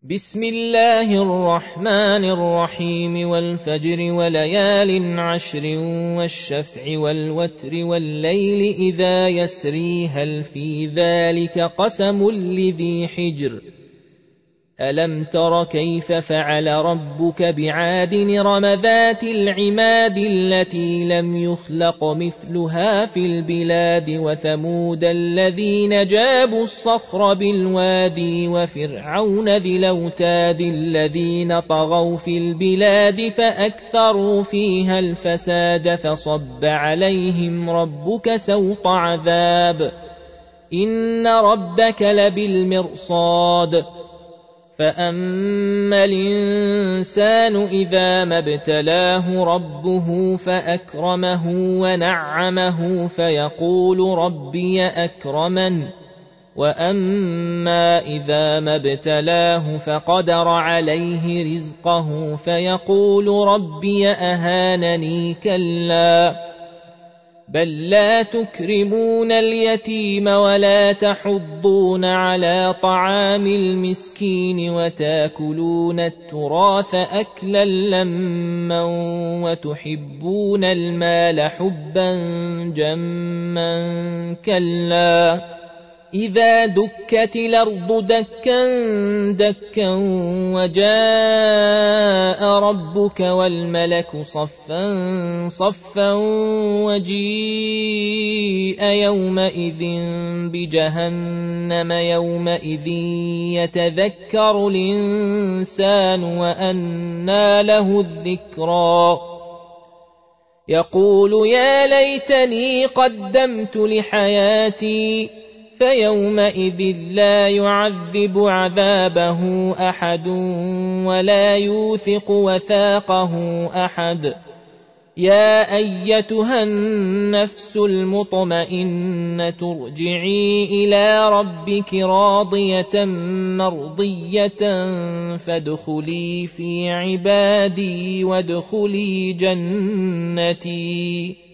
بسم الله الرحمن الرحيم والفجر وليال عشر والشفع والوتر والليل إذا يسري هل في ذلك قسم لذي حجر ألم تر كيف فعل ربك بعاد إرم ذات العماد التي لم يخلق مثلها في البلاد وثمود الذين جابوا الصخر بالوادي وفرعون ذي الأوتاد الذين طغوا في البلاد فأكثروا فيها الفساد فصب عليهم ربك سوط عذاب إن ربك لبالمرصاد فأما الإنسان إذا ما ابتلاه ربه فأكرمه ونعمه فيقول ربي أكرمن وأما إذا ما ابتلاه فقدر عليه رزقه فيقول ربي أهانني كلا بل لا تكرمون اليتيم ولا تحضون على طعام المسكين وتاكلون التراث أكلا لما وتحبون المال حبا جما كلا إذا دكت الأرض دكا دكا وجاء ربك والملك صفا صفا وجيء يومئذ بجهنم يومئذ يتذكر الإنسان وأنى له الذكرى يقول يا ليتني قدمت لحياتي فيومئذ لا يعذب عذابه أحد ولا يوثق وثاقه أحد يا أيتها النفس المطمئنة ارجعي إلى ربك راضية مرضية فادخلي في عبادي وادخلي جنتي